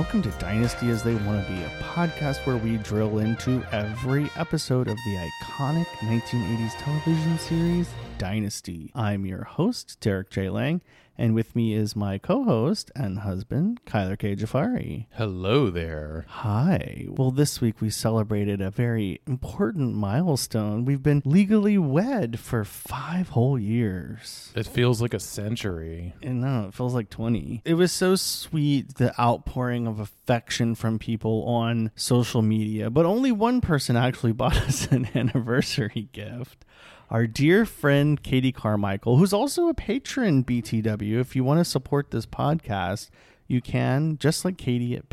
Welcome to Dynasty as They Want to Be, a podcast where we drill into every episode of the iconic 1980s television series, Dynasty. I'm your host, Derek J. Lang, and with me is my co-host and husband, Kyler K. Jafari. Hello there. Hi. Well, this week we celebrated a very important milestone. We've been legally wed for 5 whole years. It feels like a century. And no, it feels like 20. It was so sweet, the outpouring of affection from people on social media, but only one person actually bought us an anniversary gift. Our dear friend Katie Carmichael, who's also a patron BTW. If you want to support this podcast, you can, just like Katie, at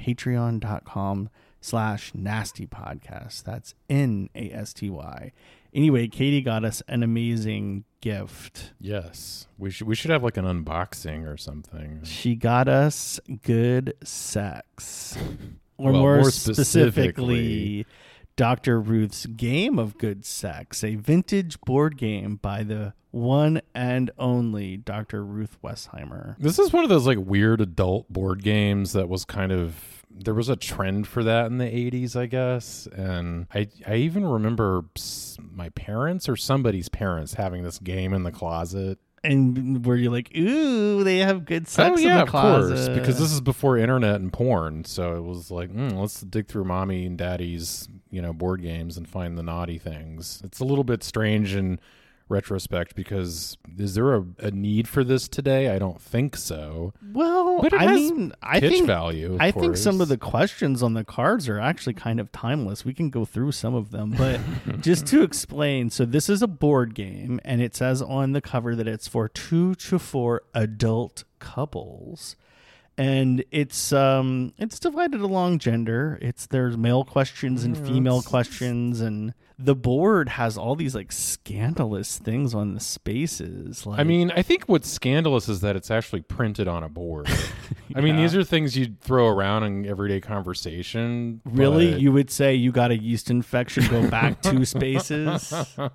patreon.com/nastypodcast. That's NASTY. Anyway, Katie got us an amazing gift. Yes. We should have like an unboxing or something. She got us good sex. Or Well, more more specifically, Dr. Ruth's Game of Good Sex, a vintage board game by the one and only Dr. Ruth Westheimer. This is one of those like weird adult board games that was kind of, there was a trend for that in the 80s, I guess. And I even remember my parents or somebody's parents having this game in the closet. And were you like, ooh, they have good sex in the of closet? course, because this is before internet and porn. So it was like, let's dig through mommy and daddy's, board games and find the naughty things. It's a little bit strange in retrospect because is there a need for this today? I don't think so. Well, but I think value. I think some of the questions on the cards are actually kind of timeless. We can go through some of them, but just to explain, so this is a board game, and it says on the cover that it's for 2 to 4 adult couples. And it's divided along gender. There's male questions and female questions, and the board has all these like scandalous things on the spaces. Like, I think what's scandalous is that it's actually printed on a board. I mean, these are things you'd throw around in everyday conversation. Really? But... You would say you got a yeast infection, go back 2 spaces?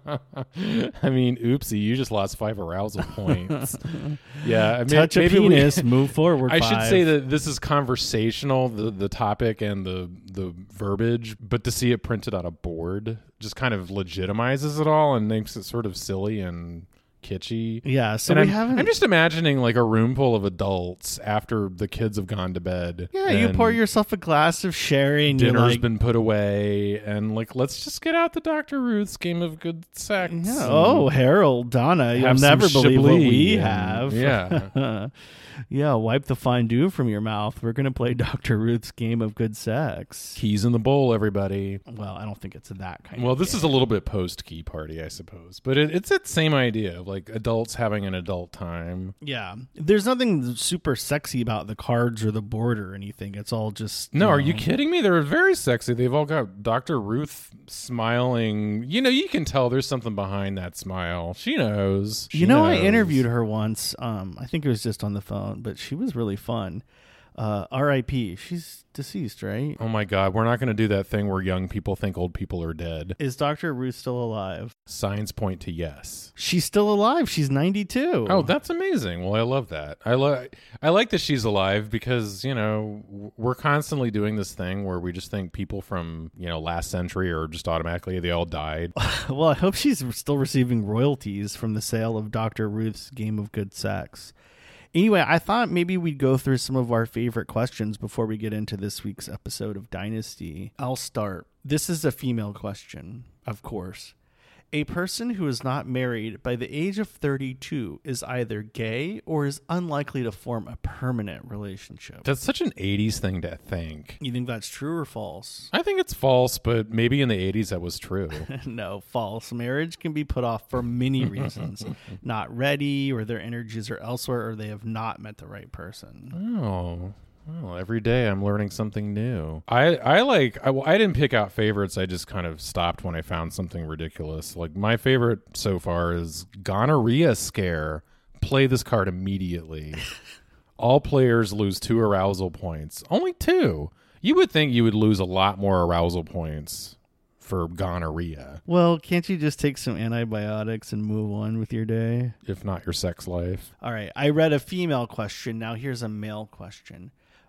I mean, oopsie, you just lost 5 arousal points. Yeah. Touch a penis, move forward 5. I should say that this is conversational, the topic and the verbiage, but to see it printed on a board just kind of legitimizes it all and makes it sort of silly and kitschy. Yeah, so and I'm just imagining like a room full of adults after the kids have gone to bed. Yeah, you pour yourself a glass of sherry and dinner's been put away and like, let's just get out the Dr. Ruth's Game of Good Sex. Yeah. Oh, Harold, Donna, you'll never believe what we have. Yeah. Yeah, wipe the fondue from your mouth. We're going to play Dr. Ruth's Game of Good Sex. Keys in the bowl, everybody. Well, I don't think it's that kind Well, of this game. is a little bit post-key party, I suppose. But it's that same idea of like adults having an adult time. Yeah. There's nothing super sexy about the cards or the board or anything. It's all just... No, are you kidding me? They're very sexy. They've all got Dr. Ruth smiling. You can tell there's something behind that smile. She knows. She knows. I interviewed her once. I think it was just on the phone, but she was really fun. R.I.P. She's deceased, right? Oh my God, we're not going to do that thing where young people think old people are dead. Is Dr. Ruth still alive? Signs point to yes. She's still alive. She's 92. Oh, that's amazing. Well, I love that. I like that she's alive because, we're constantly doing this thing where we just think people from, last century are just automatically, they all died. Well, I hope she's still receiving royalties from the sale of Dr. Ruth's Game of Good Sex. Anyway, I thought maybe we'd go through some of our favorite questions before we get into this week's episode of Dynasty. I'll start. This is a female question, of course. A person who is not married by the age of 32 is either gay or is unlikely to form a permanent relationship. That's such an 80s thing to think. You think that's true or false? I think it's false, but maybe in the 80s that was true. No, false. Marriage can be put off for many reasons. Not ready, or their energies are elsewhere, or they have not met the right person. Oh, well, every day I'm learning something new. I didn't pick out favorites. I just kind of stopped when I found something ridiculous. Like my favorite so far is Gonorrhea Scare. Play this card immediately. All players lose 2 arousal points. Only 2. You would think you would lose a lot more arousal points for gonorrhea. Well, can't you just take some antibiotics and move on with your day? If not your sex life. All right. I read a female question. Now here's a male question.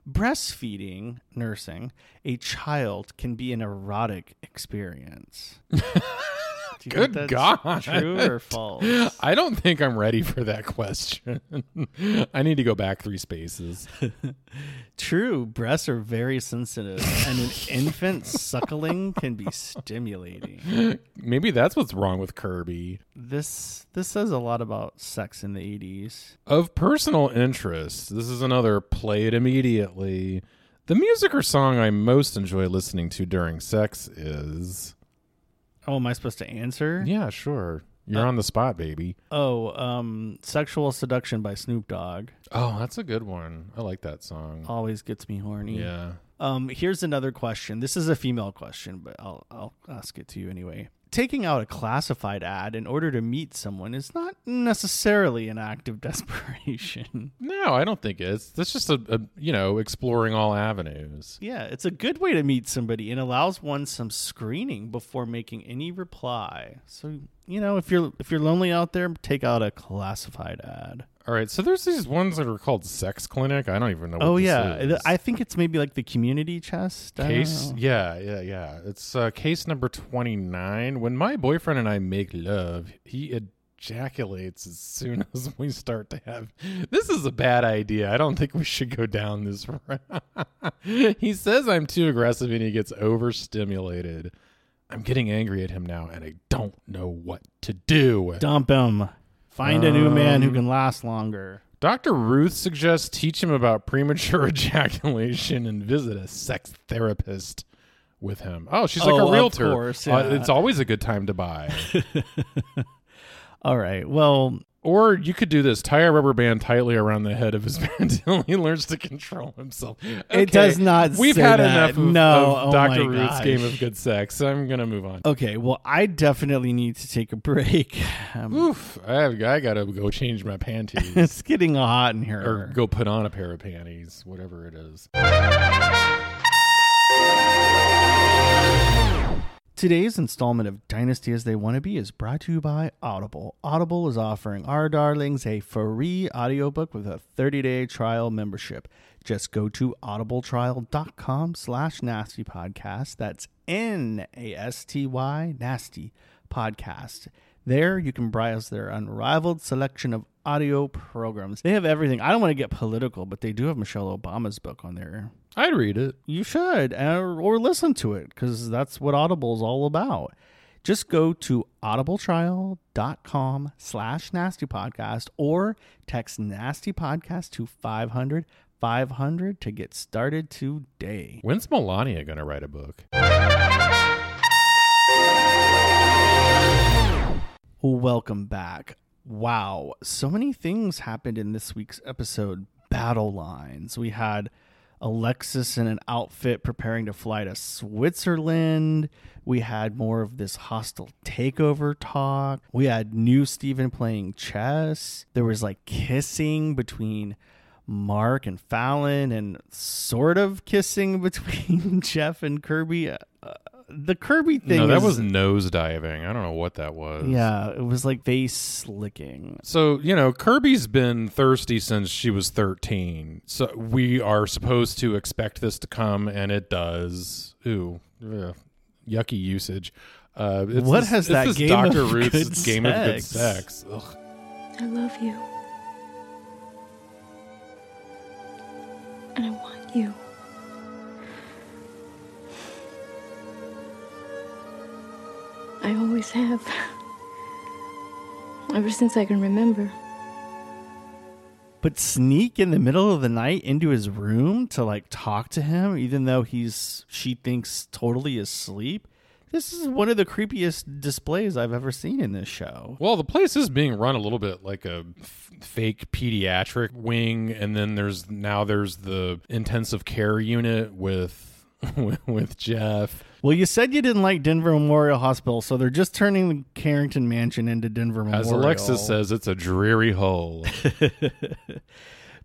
breastfeeding, nursing, a child can be an erotic experience. Do you Good think God. that's true or false? I don't think I'm ready for that question. I need to go back 3 spaces. True, breasts are very sensitive, and an infant suckling can be stimulating. Maybe that's what's wrong with Kirby. This says a lot about sex in the 80s. Of personal interest, this is another play it immediately. The music or song I most enjoy listening to during sex is... Oh, am I supposed to answer? Yeah, sure. You're on the spot, baby. Sexual Seduction by Snoop Dogg. Oh, that's a good one. I like that song. Always gets me horny. Yeah. Here's another question. This is a female question, but I'll ask it to you anyway. Taking out a classified ad in order to meet someone is not necessarily an act of desperation. No, I don't think it's. That's just a exploring all avenues. Yeah, it's a good way to meet somebody and allows one some screening before making any reply. So, if you're lonely out there, take out a classified ad. All right, so there's these ones that are called Sex Clinic. I don't even know what this is. I think it's maybe like the community chest. Case, yeah. It's case number 29. When my boyfriend and I make love, he ejaculates as soon as we start to have... This is a bad idea. I don't think we should go down this route. He says I'm too aggressive and he gets overstimulated. I'm getting angry at him now and I don't know what to do. Dump him. Find a new man who can last longer. Dr. Ruth suggests teach him about premature ejaculation and visit a sex therapist with him. Oh, she's like a realtor. Of course, yeah. It's always a good time to buy. All right. Well, or you could do this: tie a rubber band tightly around the head of his man until he learns to control himself. Okay. It does not. We've say had that. enough of Dr. Ruth's game of good sex. So I'm gonna move on. Okay. Well, I definitely need to take a break. Oof! I gotta go change my panties. It's getting hot in here. Or go put on a pair of panties, whatever it is. Today's installment of Dynasty as They Want to Be is brought to you by Audible. Audible is offering our darlings a free audiobook with a 30-day trial membership. Just go to audibletrial.com/nastypodcast. That's NASTY, Nasty Podcast. There you can browse their unrivaled selection of audio programs. They have everything. I don't want to get political, but they do have Michelle Obama's book on there. I'd read it. You should, or listen to it, because that's what Audible is all about. Just go to audibletrial.com/nastypodcast or text Nasty Podcast to 500 to get started today. When's Melania going to write a book? Welcome back. Wow, so many things happened in this week's episode. Battle lines. We had Alexis in an outfit preparing to fly to Switzerland. We had more of this hostile takeover talk. We had new Steven playing chess. There was like kissing between Mark and Fallon and sort of kissing between Jeff and Kirby. The Kirby thing. No, that was nose diving. I don't know what that was. Yeah, it was like face licking. So, Kirby's been thirsty since she was 13. So we are supposed to expect this to come, and it does. Ooh, yucky usage. What has that game Dr. of Ruth's good game sex? of good sex. Ugh. I love you. And I want you. I always have. Ever since I can remember. But sneak in the middle of the night into his room to like talk to him, even though she thinks totally asleep. This is one of the creepiest displays I've ever seen in this show. Well, the place is being run a little bit like a fake pediatric wing, and then there's the intensive care unit with Jeff. Well, you said you didn't like Denver Memorial Hospital, so they're just turning the Carrington Mansion into Denver Memorial. As Alexis says, it's a dreary hole.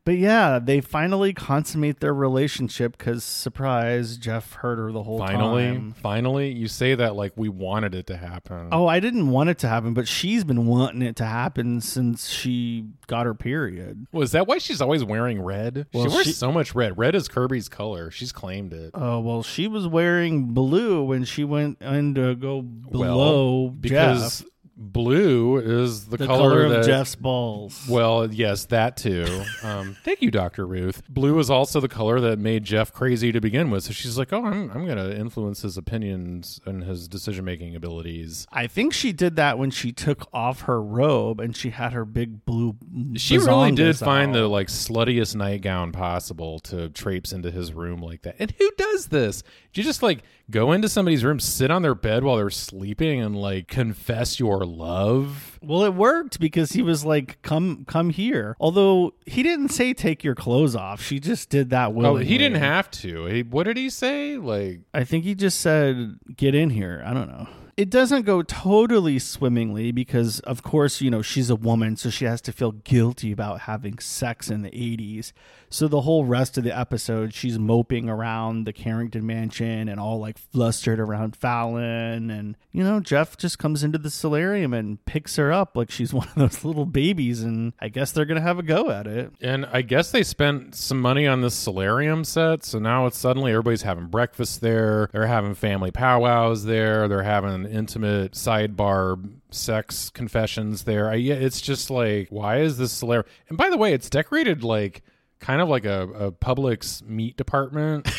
But yeah, they finally consummate their relationship because, surprise, Jeff heard her the whole time. Finally, you say that like we wanted it to happen. Oh, I didn't want it to happen, but she's been wanting it to happen since she got her period. Well, is that why she's always wearing red? Well, she wears so much red. Red is Kirby's color. She's claimed it. Oh, well, she was wearing blue when she went in to go below because Jeff. Blue is the color of that, Jeff's balls. Well, yes, that too. Thank you, Dr. Ruth. Blue is also the color that made Jeff crazy to begin with. So she's like, oh, I'm going to influence his opinions and his decision-making abilities. I think she did that when she took off her robe and she had her big blue She really did bazongas find out. the like sluttiest nightgown possible to traipse into his room like that. And who does this? Do you just like go into somebody's room, sit on their bed while they're sleeping and like confess your love? Well, it worked because he was like, come here. Although he didn't say take your clothes off. She just did that willingly. Oh, he didn't have to. What did he say? Like, I think he just said, get in here. I don't know. It doesn't go totally swimmingly because, of course, you know, she's a woman, so she has to feel guilty about having sex in the 80s. So the whole rest of the episode, she's moping around the Carrington mansion and all like flustered around Fallon. And, you know, Jeff just comes into the solarium and picks her up like she's one of those little babies. And I guess they're going to have a go at it. and I guess they spent some money on this solarium set. So now it's suddenly everybody's having breakfast there. They're having family powwows there. They're having intimate sidebar sex confessions there. It's just like, why is this solarium? And by the way, it's decorated like kind of like a Publix meat department.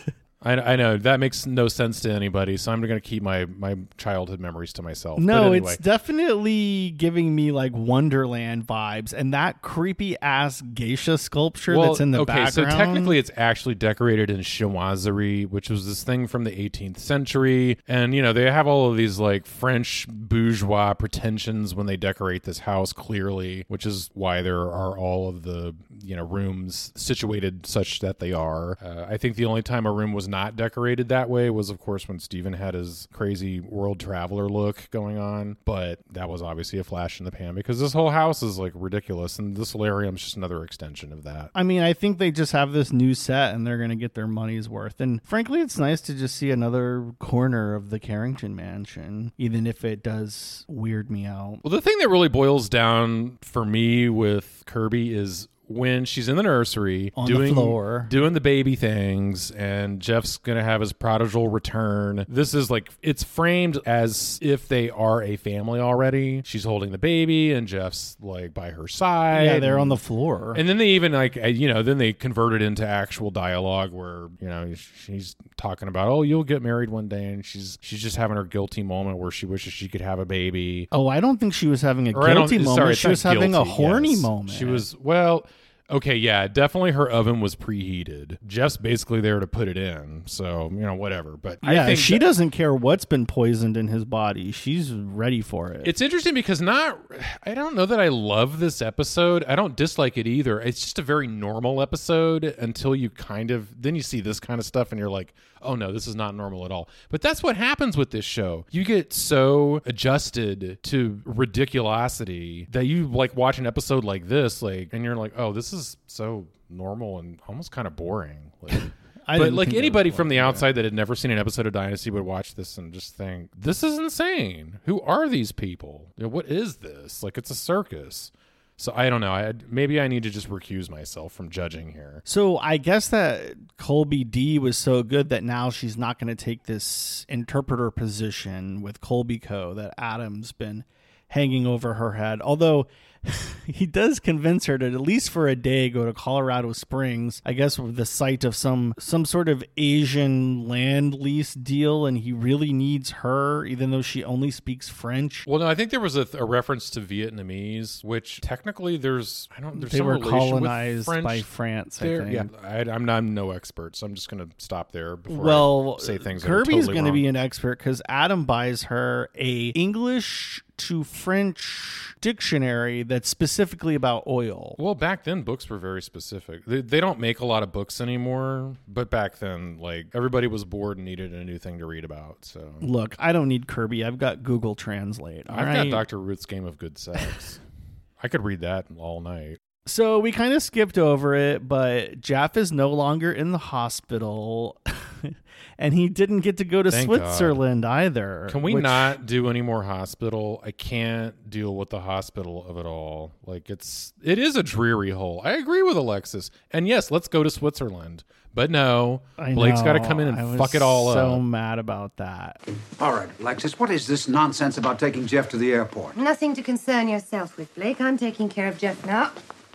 I know that makes no sense to anybody, so I'm going to keep my childhood memories to myself. No, but anyway. It's definitely giving me like Wonderland vibes, and that creepy ass geisha sculpture that's in the background. So technically it's actually decorated in chinoiserie, which was this thing from the 18th century. And, you know, they have all of these like French bourgeois pretensions when they decorate this house, clearly, which is why there are all of the, you know, rooms situated such that they are. I think the only time a room was not decorated that way was, of course, when Steven had his crazy world traveler look going on. But that was obviously a flash in the pan because this whole house is like ridiculous, and the solarium's just another extension of that. I mean, I think they just have this new set and they're going to get their money's worth. And frankly, it's nice to just see another corner of the Carrington mansion, even if it does weird me out. Well, the thing that really boils down for me with Kirby is when she's in the nursery On the floor. doing the baby things, and Jeff's gonna have his prodigal return. This is like, it's framed as if they are a family already. She's holding the baby and Jeff's like by her side. Yeah, they're on the floor. And then they even like, you know, then they convert it into actual dialogue where, you know, she's talking about, oh, you'll get married one day, and she's just having her guilty moment where she wishes she could have a baby. Oh, I don't think she was having a guilty moment. Sorry, she was having guilty, a horny yes. moment. She was, well, okay, yeah, definitely her oven was preheated. Jeff's basically there to put it in, so, you know, whatever. But Yeah, I think she doesn't care what's been poisoned in his body. She's ready for it. it's interesting because I don't know that I love this episode. I don't dislike it either. It's just a very normal episode until you then you see this kind of stuff and you're like, oh no, this is not normal at all. But that's what happens with this show. You get so adjusted to ridiculosity that you like watch an episode like this, like, and you're like, oh, this is so normal and almost kind of boring. Like, but like anybody from the outside that had never seen an episode of Dynasty would watch this and just think, this is insane. Who are these people? You know, what is this? Like, it's a circus. So I don't know. Maybe I need to just recuse myself from judging here. So I guess that Colby D was so good that now she's not going to take this interpreter position with Colby Co. that Adam's been hanging over her head. Although he does convince her to, at least for a day, go to Colorado Springs, I guess with the site of some sort of Asian land lease deal, and he really needs her, even though she only speaks French. Well, no, I think there was a reference to Vietnamese, which technically there's They some were relation with colonized French by France, I there. think. Yeah, I'm no expert, so I'm just going to stop there before I say things. Kirby's going to be an expert because Adam buys her a English to French dictionary that's specifically about oil. Well, back then books were very specific. They don't make a lot of books anymore, but back then, like, everybody was bored and needed a new thing to read about. So look, I don't need Kirby. I've got Google Translate. I've got Dr. Ruth's Game of Good Sex. I could read that all night. So we kind of skipped over it, but Jeff is no longer in the hospital. And he didn't get to go to Thank Switzerland either. Can we not do any more hospital? I can't deal with the hospital of it all. Like it is a dreary hole. I agree with Alexis. And yes, let's go to Switzerland. But no, Blake's got to come in and fuck it all up. I was so mad about that. All right, Alexis, what is this nonsense about taking Jeff to the airport? Nothing to concern yourself with, Blake. I'm taking care of Jeff now.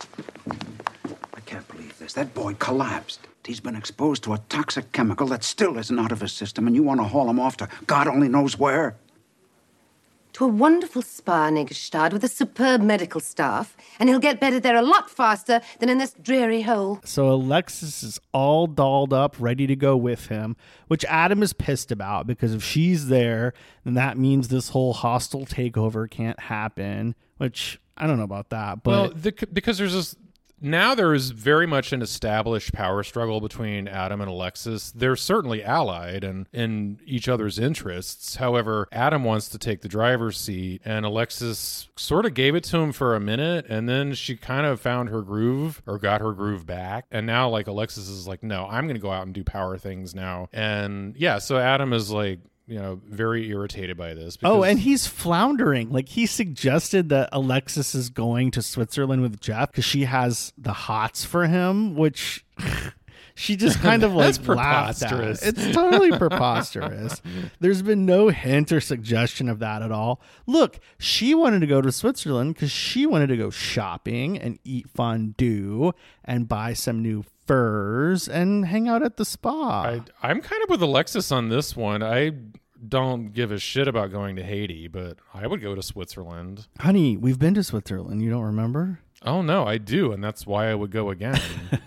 I can't believe this. That boy collapsed. He's been exposed to a toxic chemical that still isn't out of his system, and you want to haul him off to God only knows where? To a wonderful spa near Gstaad with a superb medical staff, and he'll get better there a lot faster than in this dreary hole. So Alexis is all dolled up, ready to go with him, which Adam is pissed about, because if she's there, then that means this whole hostile takeover can't happen, which I don't know about that. But because there's this... Now there is very much an established power struggle between Adam and Alexis. They're certainly allied and in each other's interests. However, Adam wants to take the driver's seat, and Alexis sort of gave it to him for a minute, and then she kind of found her groove, or got her groove back. And now, like, Alexis is like, no, I'm going to go out and do power things now. And yeah, so Adam is like, very irritated by this. Oh, and he's floundering. Like, he suggested that Alexis is going to Switzerland with Jeff because she has the hots for him, which she just kind of like laughed at. It's totally preposterous. There's been no hint or suggestion of that at all. Look, she wanted to go to Switzerland because she wanted to go shopping and eat fondue and buy some new furs and hang out at the spa. I'm kind of with Alexis on this one. I don't give a shit about going to Haiti, but I would go to Switzerland. Honey, we've been to Switzerland. You don't remember? Oh, no, I do, and that's why I would go again.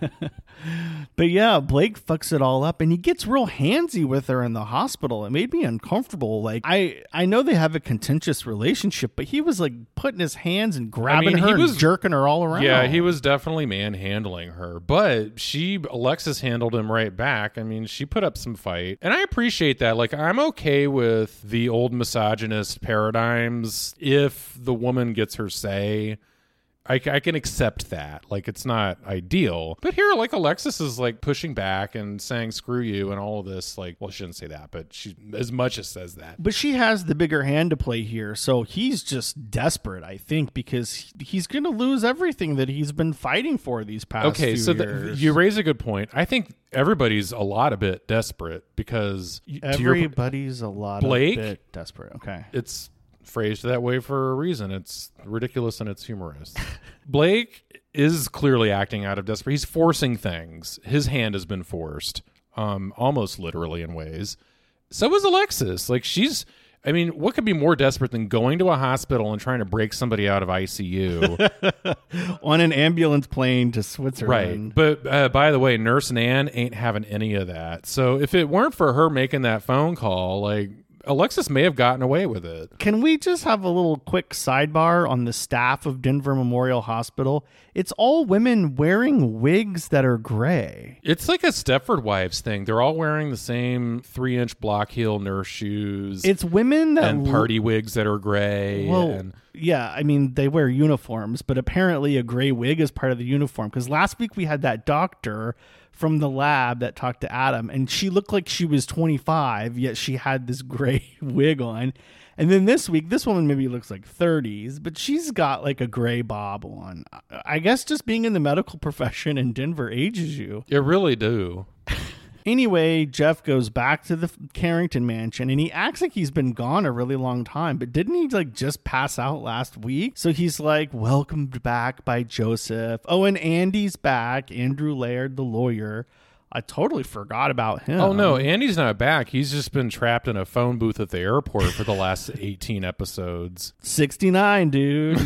But yeah, Blake fucks it all up, and he gets real handsy with her in the hospital. It made me uncomfortable. Like, I know they have a contentious relationship, but he was like putting his hands and grabbing her and jerking her all around. Yeah, he was definitely manhandling her, but Alexis handled him right back. I mean, she put up some fight, and I appreciate that. Like, I'm okay with the old misogynist paradigms if the woman gets her say. I can accept that. Like, it's not ideal. But here, like, Alexis is, like, pushing back and saying, screw you and all of this. Like, well, she shouldn't say that, but she as much as says that. But she has the bigger hand to play here. So he's just desperate, I think, because he's going to lose everything that he's been fighting for these past few years. You raise a good point. I think everybody's a bit desperate because... Everybody's a bit desperate. Okay. It's... phrased that way for a reason. It's ridiculous and it's humorous. Blake is clearly acting out of desperation. He's forcing things. His hand has been forced, almost literally in ways. So is Alexis. Like, what could be more desperate than going to a hospital and trying to break somebody out of ICU? On an ambulance plane to Switzerland. Right. But by the way, Nurse Nan ain't having any of that. So if it weren't for her making that phone call, like, Alexis may have gotten away with it. Can we just have a little quick sidebar on the staff of Denver Memorial Hospital? It's all women wearing wigs that are gray. It's like a Stepford Wives thing. They're all wearing the same 3-inch block heel nurse shoes. It's women that... and party wigs that are gray. Well, yeah, I mean, they wear uniforms, but apparently a gray wig is part of the uniform. Because last week we had that doctor from the lab that talked to Adam, and she looked like she was 25, yet she had this gray wig on. And then this week, this woman maybe looks like 30s, but she's got like a gray bob on. I guess just being in the medical profession in Denver ages you. It really do. Anyway, Jeff goes back to the Carrington mansion, and he acts like he's been gone a really long time, but didn't he like just pass out last week? So he's like welcomed back by Joseph. Oh, and Andy's back. Andrew Laird, the lawyer. I totally forgot about him. Oh, no, Andy's not back. He's just been trapped in a phone booth at the airport for the last 18 episodes. 69, dude.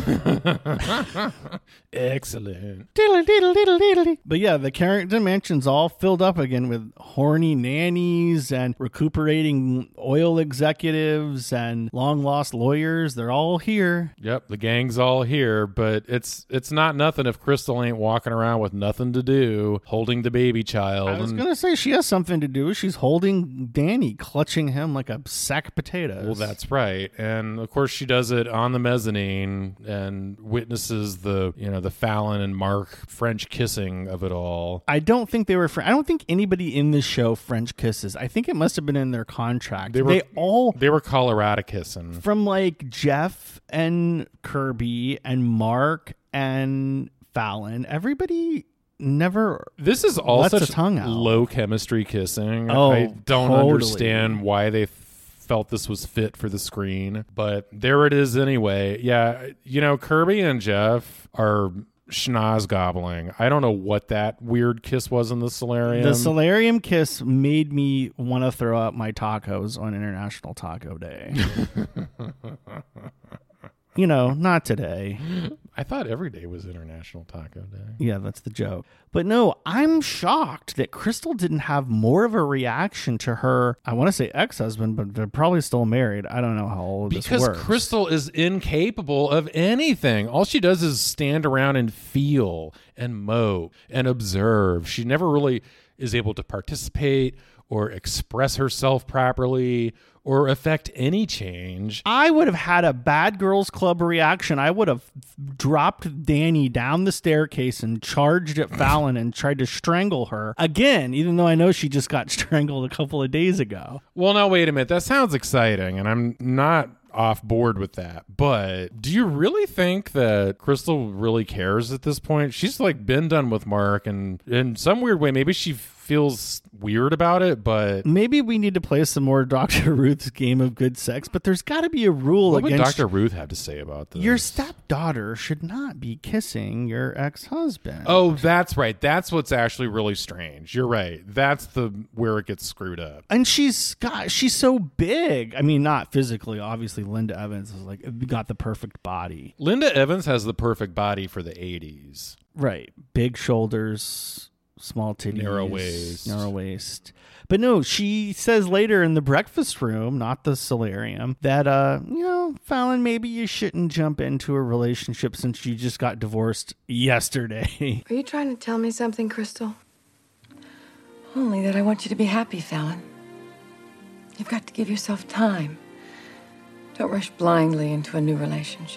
Excellent. But yeah, the Carrington Mansion's all filled up again with horny nannies and recuperating oil executives and long-lost lawyers. They're all here. Yep, the gang's all here, but it's not nothing if Crystal ain't walking around with nothing to do, holding the baby child. Sheldon. I was going to say she has something to do. She's holding Danny, clutching him like a sack of potatoes. Well, that's right. And of course she does it on the mezzanine and witnesses the Fallon and Mark French kissing of it all. I don't think they were I don't think anybody in this show French kisses. I think it must have been in their contract. They were Colorado kissing. From like Jeff and Kirby and Mark and Fallon, everybody never. This is all lets such a tongue out. Low chemistry kissing. Oh, I don't totally. understand why they felt this was fit for the screen, but there it is anyway. Yeah, Kirby and Jeff are schnoz gobbling. I don't know what that weird kiss was in the solarium. The solarium kiss made me want to throw out my tacos on International Taco Day. Not today. I thought every day was International Taco Day. Yeah, that's the joke. But no, I'm shocked that Crystal didn't have more of a reaction to her, I want to say ex-husband, but they're probably still married. I don't know how old this works. Because Crystal is incapable of anything. All she does is stand around and feel and mope and observe. She never really is able to participate or express herself properly or affect any change. I would have had a Bad Girls Club reaction. I would have dropped Danny down the staircase and charged at Fallon and tried to strangle her again, even though I know she just got strangled a couple of days ago. Well, now, wait a minute. That sounds exciting, and I'm not off board with that. But do you really think that Crystal really cares at this point? She's like been done with Mark, and in some weird way, maybe she feels weird about it, but maybe we need to play some more Dr. Ruth's Game of Good Sex, but there's got to be a rule what against... What would Dr. Ruth have to say about this? Your stepdaughter should not be kissing your ex-husband. Oh, that's right. That's what's actually really strange. You're right. That's where it gets screwed up. And she's so big. I mean, not physically, obviously. Linda Evans is got the perfect body. Linda Evans has the perfect body for the 80s. Right. Big shoulders, small titties, narrow waist. But no, she says later in the breakfast room, not the solarium, that Fallon, maybe you shouldn't jump into a relationship since you just got divorced yesterday. Are you trying to tell me something, Crystal? Only that I want you to be happy, Fallon. You've got to give yourself time. Don't rush blindly into a new relationship.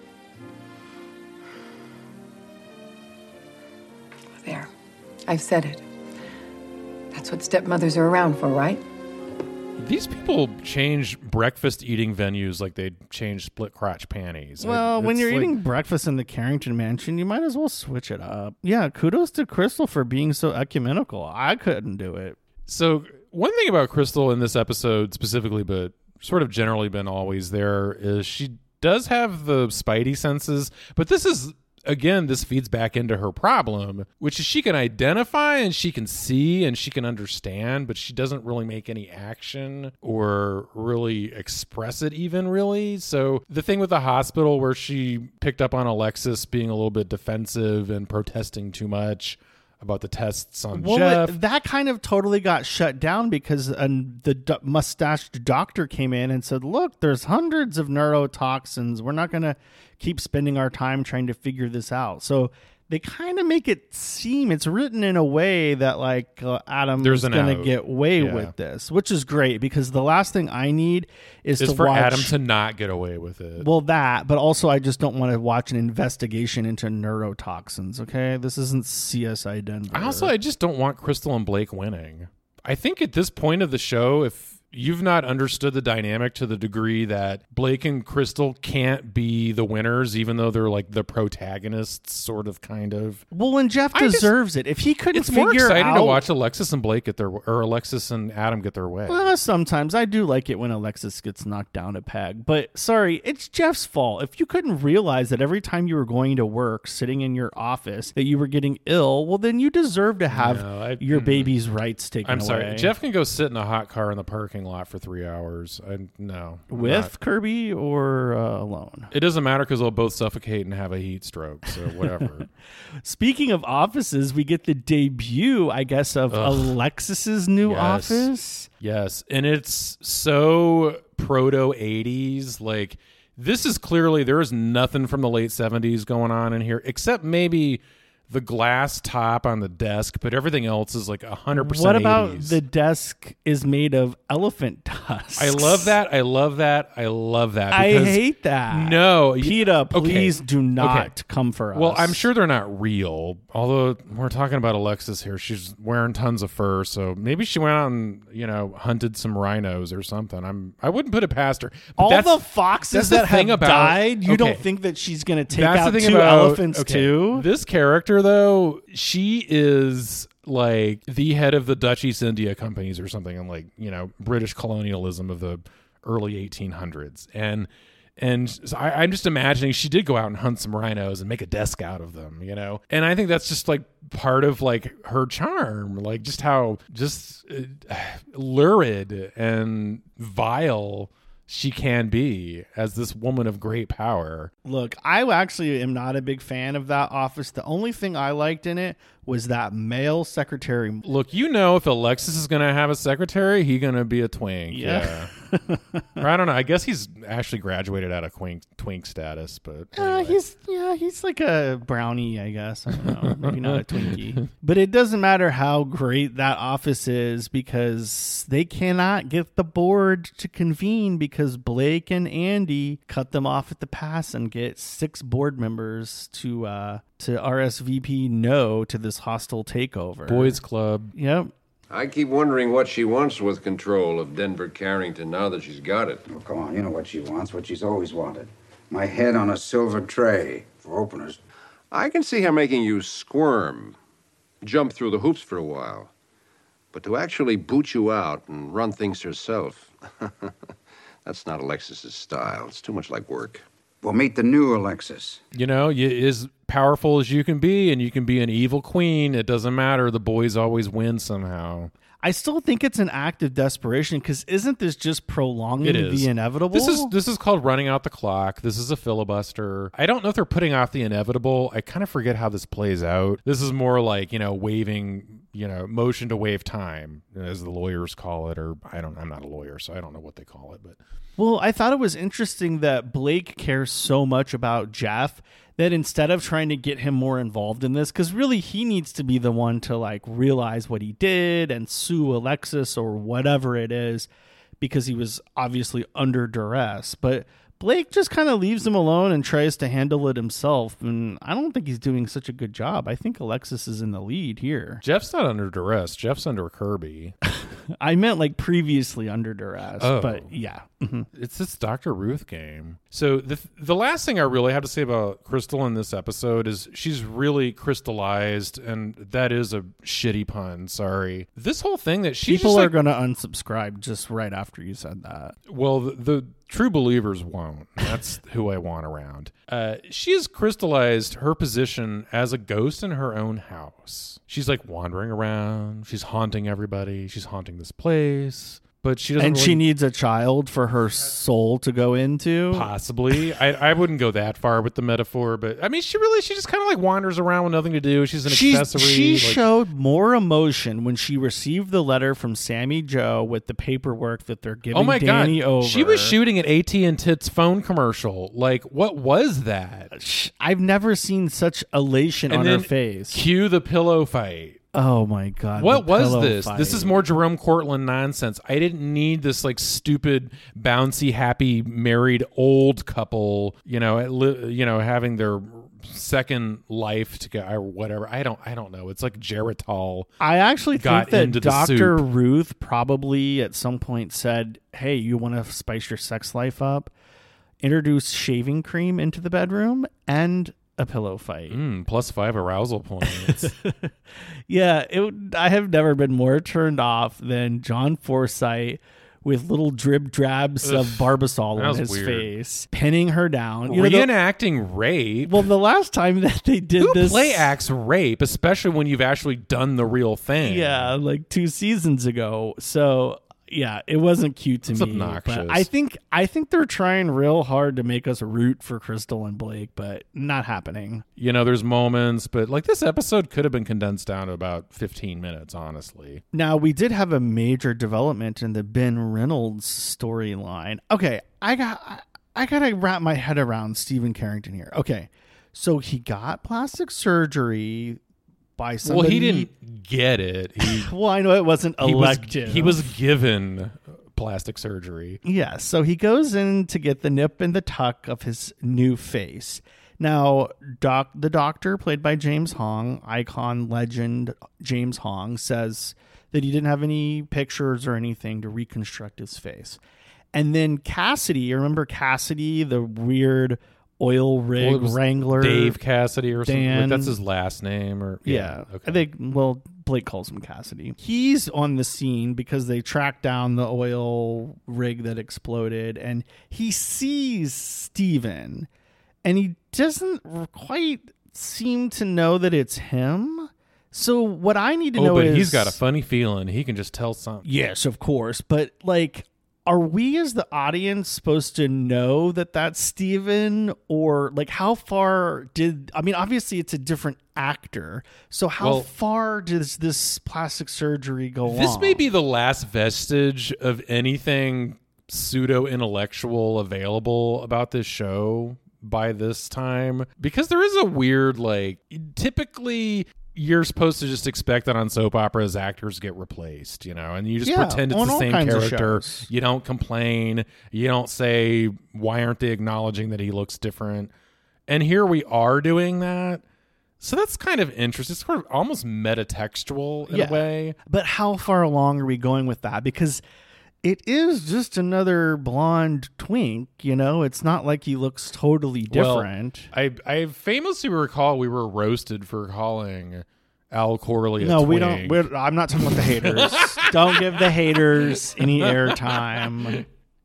There. I've said it. That's what stepmothers are around for, right? These people change breakfast eating venues like they change split crotch panties. Well, when you're eating breakfast in the Carrington Mansion, you might as well switch it up. Yeah, kudos to Crystal for being so ecumenical. I couldn't do it. So one thing about Crystal in this episode specifically, but sort of generally been always there, is she does have the spidey senses, but this feeds back into her problem, which is she can identify and she can see and she can understand, but she doesn't really make any action or really express it even really. So the thing with the hospital where she picked up on Alexis being a little bit defensive and protesting too much about the tests on Jeff. That kind of totally got shut down because the mustached doctor came in and said, look, there's hundreds of neurotoxins. We're not going to keep spending our time trying to figure this out. So they kind of make it seem it's written in a way that Adam is going to get away with this, which is great because the last thing I need is to for watch Adam to not get away with it. Well, but also I just don't want to watch an investigation into neurotoxins. Okay, this isn't CSI Denver. I just don't want Crystal and Blake winning. I think at this point of the show, if you've not understood the dynamic to the degree that Blake and Crystal can't be the winners, even though they're like the protagonists, sort of, kind of. Well, and Jeff deserves it. If he couldn't figure out, it's more exciting to watch Alexis and Blake or Alexis and Adam get their way. Well, sometimes I do like it when Alexis gets knocked down a peg, but sorry, it's Jeff's fault. If you couldn't realize that every time you were going to work, sitting in your office, that you were getting ill, well, then you deserve to have your baby's rights taken away. I'm sorry. Jeff can go sit in a hot car in the parking lot for 3 hours. With Kirby or alone? It doesn't matter because they'll both suffocate and have a heat stroke, so whatever. Speaking of offices, we get the debut, I guess, of Alexis's new office. Yes, and it's so proto 80s. Like, this is clearly, there is nothing from the late 70s going on in here, except maybe the glass top on the desk, but everything else is like 100% What about 80s. the desk is made of elephant tusks? I love that. I love that. I love that. I because- hate that. No. PETA, please do not Okay. come for us. Well, I'm sure they're not real. Although we're talking about Alexis here. She's wearing tons of fur, so maybe she went out and, hunted some rhinos or something. I wouldn't put it past her. But all that's the foxes that's the that have thing about- died, you okay. don't think that she's going to take That's out the thing two about elephants okay, too? This character, though, she is like the head of the Dutch East India Companies or something, and like British colonialism of the early 1800s, and so I'm just imagining she did go out and hunt some rhinos and make a desk out of them, and I think that's just like part of like her charm, like just how lurid and vile she can be as this woman of great power. Look, I actually am not a big fan of that office. The only thing I liked in it was that male secretary. Look, if Alexis is going to have a secretary, he's going to be a twink. Yeah. Or I don't know. I guess he's actually graduated out of twink status, but anyway. He's like a brownie, I guess. I don't know. Maybe not a Twinkie. But it doesn't matter how great that office is because they cannot get the board to convene because Blake and Andy cut them off at the pass and get 6 board members to RSVP no to this hostile takeover. Boys Club. Yep. I keep wondering what she wants with control of Denver Carrington now that she's got it. Oh, come on, you know what she wants, what she's always wanted. My head on a silver tray for openers. I can see her making you squirm, jump through the hoops for a while. But to actually boot you out and run things herself, that's not Alexis's style. It's too much like work. We'll meet the new Alexis. As powerful as you can be, and you can be an evil queen, it doesn't matter. The boys always win somehow. I still think it's an act of desperation because isn't this just prolonging It is. the inevitable? This is called running out the clock. This is a filibuster. I don't know if they're putting off the inevitable. I kind of forget how this plays out. This is more like, waving, motion to waive time, as the lawyers call it, or I'm not a lawyer, so I don't know what they call it, but. Well, I thought it was interesting that Blake cares so much about Jeff that instead of trying to get him more involved in this, because really he needs to be the one to like realize what he did and sue Alexis or whatever it is, because he was obviously under duress. But Blake just kind of leaves him alone and tries to handle it himself. And I don't think he's doing such a good job. I think Alexis is in the lead here. Jeff's not under duress. Jeff's under Kirby. I meant like previously under duress, but yeah. It's this Dr. Ruth game. So the last thing I really have to say about Crystal in this episode is she's really crystallized, and that is a shitty pun. Sorry. This whole thing that she's People just are going to unsubscribe just right after you said that. well, the true believers won't. That's who I want around. She has crystallized her position as a ghost in her own house. She's like wandering around. She's haunting everybody. She's haunting this place. But she doesn't. And really she needs a child for her soul to go into. possibly. I wouldn't go that far with the metaphor, but I mean, she just kind of like wanders around with nothing to do. She's an accessory. She like- showed more emotion when she received the letter from Sammy Joe with the paperwork that they're giving Oh my Danny god! over. She was shooting an AT&T's phone commercial. Like, what was that? I've never seen such elation And on her then face. Cue the pillow fight. Oh my god! What the was pillow this? fight. This is more Jerome Cortland nonsense. I didn't need this like stupid, bouncy, happy, married old couple. Having their second life together or whatever. I don't know. It's like Geritol. I actually got think into that the Dr. soup. Ruth probably at some point said, "Hey, you want to spice your sex life up? Introduce shaving cream into the bedroom and a pillow fight." +5 arousal points. Yeah, I have never been more turned off than John Forsythe with little drib drabs of Barbasol that on was his weird. face, pinning her down. Reenacting rape. Well, the last time that they did Who this, play acts rape, especially when you've actually done the real thing? yeah, like 2 seasons ago. So yeah, it wasn't cute to It's me. obnoxious. But I think they're trying real hard to make us root for Crystal and Blake, but not happening. There's moments, but like this episode could have been condensed down to about 15 minutes, honestly. Now, we did have a major development in the Ben Reynolds storyline. Okay, I got to wrap my head around Stephen Carrington here. Okay, So he got plastic surgery by somebody. Well, he didn't get it. Well, I know it wasn't elective. He was given plastic surgery. Yeah, so he goes in to get the nip and the tuck of his new face. Now, the doctor, played by James Hong, icon legend James Hong, says that he didn't have any pictures or anything to reconstruct his face. And then Cassidy, remember Cassidy, the weird oil rig wrangler? Dave Cassidy or something. Dan. Like, that's his last name? Or Yeah. Okay. I think, well, Blake calls him Cassidy. He's on the scene because they track down the oil rig that exploded, and he sees Steven, and he doesn't quite seem to know that it's him. So what I need to know but is... he's got a funny feeling. He can just tell something. Yes, of course. But, like, are we as the audience supposed to know that that's Steven? Or, like, how far did... I mean, obviously it's a different actor. So how far does this plastic surgery go on? This may be the last vestige of anything pseudo-intellectual available about this show by this time. Because there is a weird, like... Typically... You're supposed to just expect that on soap operas actors get replaced, you know, and you just pretend it's the same character. You don't complain. You don't say, why aren't they acknowledging that he looks different? And here we are doing that. So that's kind of interesting. It's sort of almost metatextual in a way. But how far along are we going with that? Because it is just another blonde twink, you know? It's not like he looks totally different. Well, I famously recall we were roasted for calling Al Corley a No, twink. we don't. I'm not talking about the haters. Don't give the haters any airtime.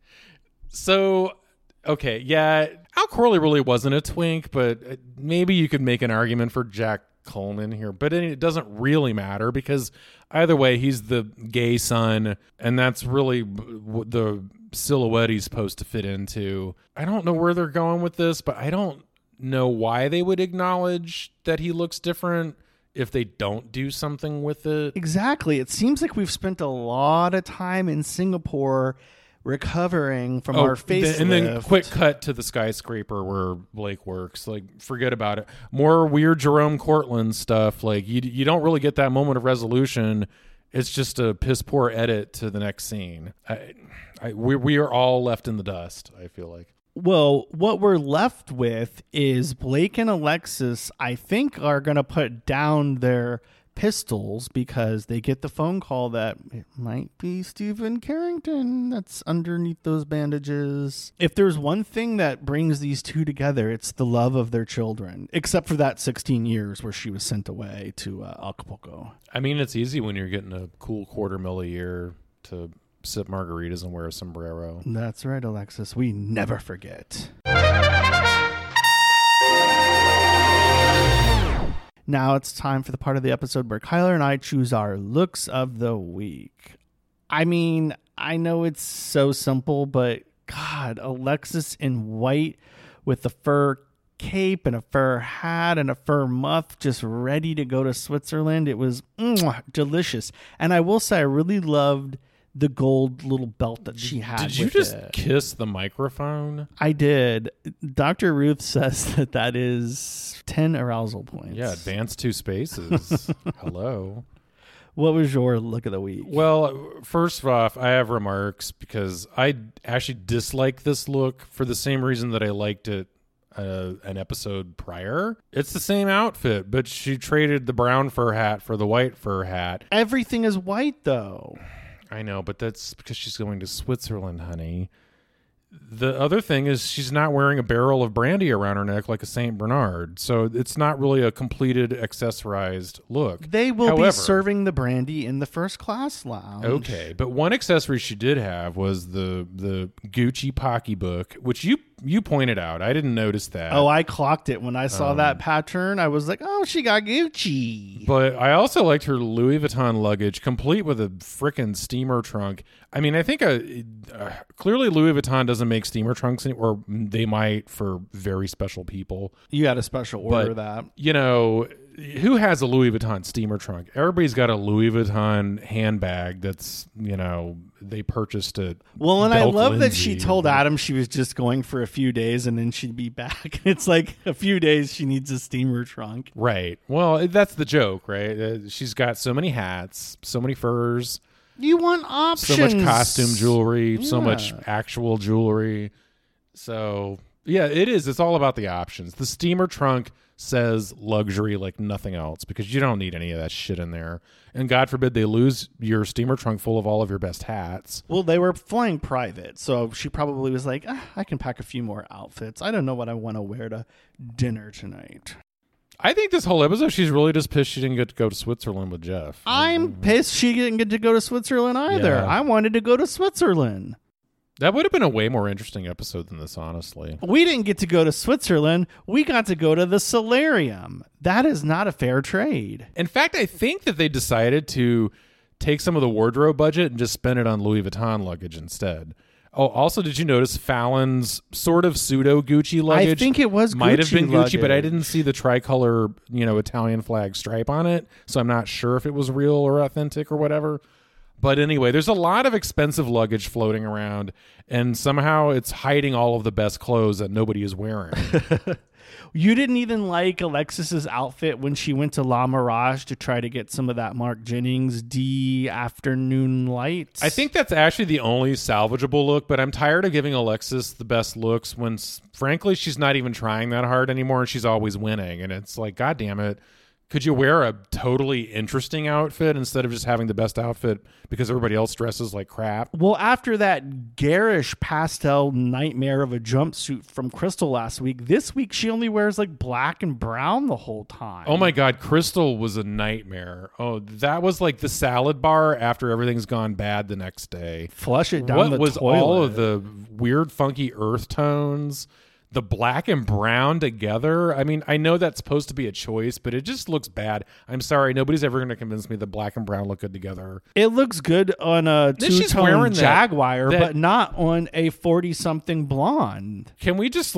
So, okay, yeah, Al Corley really wasn't a twink, but maybe you could make an argument for Jack Coleman here, but it doesn't really matter because either way, he's the gay son, and that's really the silhouette he's supposed to fit into. I don't know where they're going with this, but I don't know why they would acknowledge that he looks different if they don't do something with it. Exactly. It seems like we've spent a lot of time in Singapore recovering from our facelift. And then quick cut to the skyscraper where Blake works. Like, forget about it. More weird Jerome Cortland stuff. Like, you don't really get that moment of resolution. It's just a piss poor edit to the next scene. We are all left in the dust, I feel like. Well, what we're left with is Blake and Alexis, I think, are going to put down their pistols because they get the phone call that it might be Stephen Carrington that's underneath those bandages. If there's one thing that brings these two together, it's the love of their children, except for that 16 years where she was sent away to Acapulco. I mean, it's easy when you're getting a cool $250,000 a year to sip margaritas and wear a sombrero. That's right, Alexis. We never forget. Now it's time for the part of the episode where Kyler and I choose our looks of the week. I mean, I know it's so simple, but God, Alexis in white with the fur cape and a fur hat and a fur muff, just ready to go to Switzerland. It was delicious. And I will say I really loved the gold little belt that she had. Did you just kiss the microphone? I did. Dr. Ruth says that is 10 arousal points. Yeah, advance 2 spaces. Hello. What was your look of the week? Well, first off, I have remarks because I actually dislike this look for the same reason that I liked it an episode prior. It's the same outfit, but she traded the brown fur hat for the white fur hat. Everything is white, though. I know, but that's because she's going to Switzerland, honey. The other thing is she's not wearing a barrel of brandy around her neck like a St. Bernard. So it's not really a completed accessorized look. They will be serving the brandy in the first class lounge. Okay, but one accessory she did have was the Gucci pocketbook, which you pointed out. I didn't notice that. Oh, I clocked it. When I saw that pattern, I was like, oh, she got Gucci. But I also liked her Louis Vuitton luggage, complete with a frickin' steamer trunk. I mean, I think clearly Louis Vuitton doesn't make steamer trunks, or they might for very special people. You got a special order of that. You know, who has a Louis Vuitton steamer trunk? Everybody's got a Louis Vuitton handbag that's, they purchased it. Well, and I love that she Lindsay. told Adam she was just going for a few days and then she'd be back. It's like a few days she needs a steamer trunk. Right. Well, that's the joke, right? She's got so many hats, so many furs, You want options. so much costume jewelry, so Yeah. much actual jewelry. So, yeah, it is. It's all about the options. The steamer trunk says luxury like nothing else because you don't need any of that shit in there. And God forbid they lose your steamer trunk full of all of your best hats. Well, they were flying private, so she probably was like, I can pack a few more outfits. I don't know what I want to wear to dinner tonight. I think this whole episode, she's really just pissed she didn't get to go to Switzerland with Jeff. I'm pissed she didn't get to go to Switzerland either. Yeah. I wanted to go to Switzerland. That would have been a way more interesting episode than this, honestly. We didn't get to go to Switzerland. We got to go to the solarium. That is not a fair trade. In fact, I think that they decided to take some of the wardrobe budget and just spend it on Louis Vuitton luggage instead. Oh, also, did you notice Fallon's sort of pseudo Gucci luggage? I think it was might have Gucci been Gucci, but I luggage. didn't see the tricolor, Italian flag stripe on it, so I'm not sure if it was real or authentic or whatever. But anyway, there's a lot of expensive luggage floating around, and somehow it's hiding all of the best clothes that nobody is wearing. You didn't even like Alexis's outfit when she went to La Mirage to try to get some of that Mark Jennings D afternoon light. I think that's actually the only salvageable look, but I'm tired of giving Alexis the best looks when, frankly, she's not even trying that hard anymore and she's always winning. And it's like, God damn it. Could you wear a totally interesting outfit instead of just having the best outfit because everybody else dresses like crap? Well, after that garish pastel nightmare of a jumpsuit from Crystal last week, this week she only wears like black and brown the whole time. Oh my God, Crystal was a nightmare. Oh, that was like the salad bar after everything's gone bad the next day. Flush it down What the was toilet. all of the weird, funky earth tones? The black and brown together. I mean, I know that's supposed to be a choice, but it just looks bad. I'm sorry. Nobody's ever going to convince me the black and brown look good together. It looks good on a Then she's two-tone wearing that- Jaguar, that- but not on a 40-something blonde. Can we just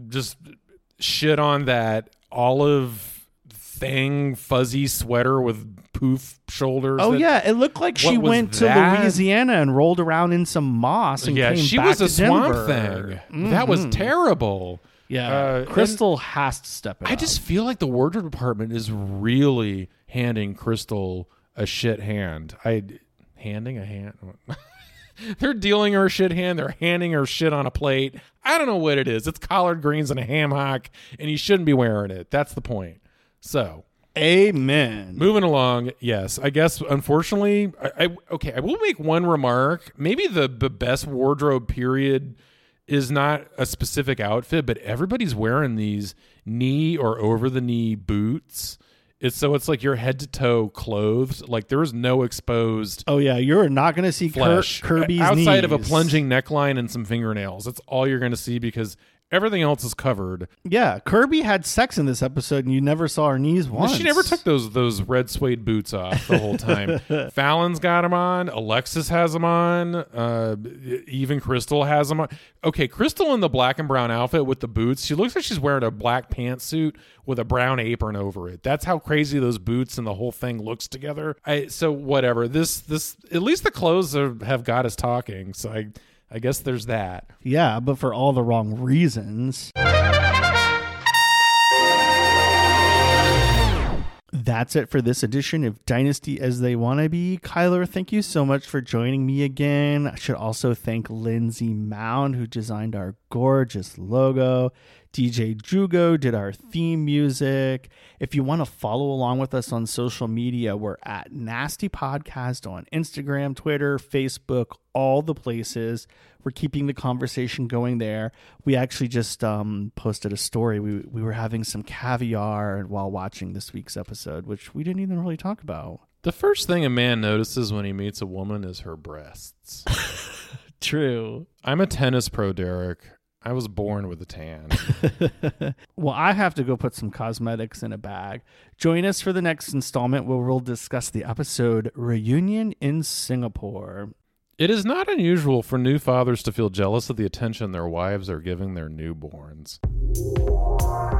shit on that olive thing, fuzzy sweater with poof shoulders? Oh, that- yeah. It looked like she What was went to that? Louisiana and rolled around in some moss and Yeah, came she back was a to swamp Denver. thing. That was terrible. Yeah, Crystal has to step it I up. just feel like the wardrobe department is really handing Crystal a shit hand. Handing a hand? They're dealing her a shit hand. They're handing her shit on a plate. I don't know what it is. It's collard greens and a ham hock, and you shouldn't be wearing it. That's the point. So, Amen. moving along, yes, I guess, unfortunately, I will make one remark. Maybe the best wardrobe period is not a specific outfit, but everybody's wearing these knee or over the knee boots. It's like you're head to toe clothed. Like there is no exposed Oh, yeah. You're not going to see flesh Kirby's outside of a knees. plunging neckline and some fingernails. That's all you're going to see because everything else is covered. Yeah. Kirby had sex in this episode and you never saw her knees once. She never took those red suede boots off the whole time. Fallon's got them on. Alexis has them on. Even Crystal has them on. Okay, Crystal in the black and brown outfit with the boots. She looks like she's wearing a black pantsuit with a brown apron over it. That's how crazy those boots and the whole thing looks together. So whatever. This at least the clothes have got us talking. So I guess there's that. Yeah, but for all the wrong reasons. That's it for this edition of Dynasty as They Wanna Be. Kyler, thank you so much for joining me again. I should also thank Lindsay Mound, who designed our gorgeous logo. DJ Jugo did our theme music. If you want to follow along with us on social media, we're at Nasty Podcast on Instagram, Twitter, Facebook, all the places. We're keeping the conversation going there. We actually just posted a story. We were having some caviar while watching this week's episode, which we didn't even really talk about. The first thing a man notices when he meets a woman is her breasts. True. I'm a tennis pro, Derek. I was born with a tan. Well, I have to go put some cosmetics in a bag. Join us for the next installment where we'll discuss the episode Reunion in Singapore. It is not unusual for new fathers to feel jealous of the attention their wives are giving their newborns.